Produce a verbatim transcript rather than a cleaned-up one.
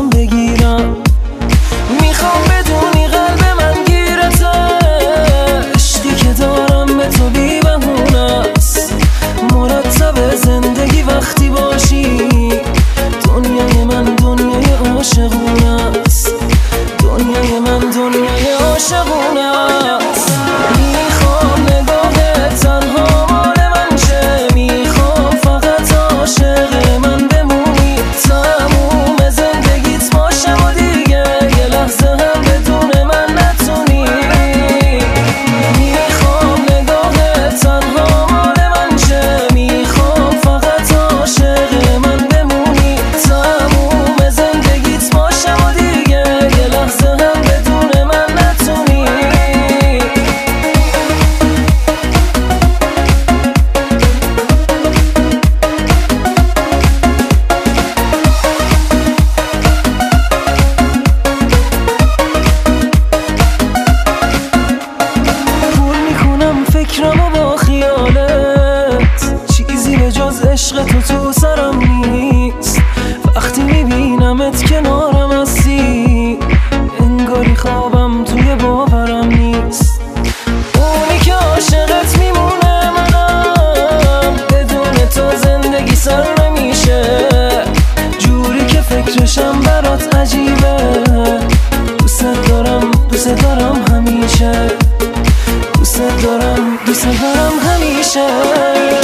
دستم بگیرم. میخوام بدونی قلب من گیرته، عشقی که دارم به تو بی بهونه است. مرتب زندگی وقتی باشی، دنیای من دنیای عاشقونه است. دنیای من دنیای عاشقونه است. میخوام نگاه تنها مال من شه، میخوام فقط عاشق من بمونی. تموم زندگیت باشم و دیگه یه لحظه هم بدون من نتونی. میخوام نگاه تنها مال من شه، میخوام فقط عاشق من بمونی. تموم زندگیت باشم و دیگه یه لحظه هم بدون من نتونی. پول میکنم فکرمو با خیالت، چیزی به جز عشق تو تو سرم نیست. وقتی میبینمت کنارم هستی، انگاری خوابم توی باورم نیست. اونی که عاشقت میمونه منم، بدون تو زندگی سر نمیشه. جوری که فکرشم برات عجیبه، دوست دارم دوست دارم همیشه. دوست دارم دوست دارم همیشه.